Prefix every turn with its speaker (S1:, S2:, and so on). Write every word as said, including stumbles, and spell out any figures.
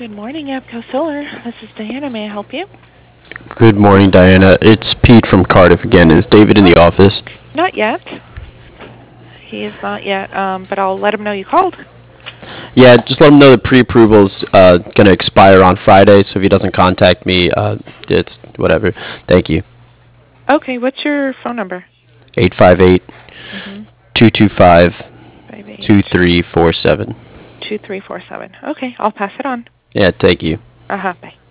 S1: Good morning, Abco Solar. This is Diana. May I help you?
S2: Good morning, Diana. It's Pete from Cardiff again. Is David in
S1: Oh,
S2: the office?
S1: not yet. He is not yet, um, but I'll let him know you called.
S2: Yeah, just let him know the pre-approval's uh, going to expire on Friday, so if he doesn't contact me, uh, it's whatever. Thank you.
S1: Okay, what's your phone number?
S2: eight five eight,
S1: Mm-hmm.
S2: two two five,
S1: Five eight
S2: two three four seven.
S1: two three four seven. Okay, I'll pass it on.
S2: Yeah, thank you.
S1: Uh huh. Bye.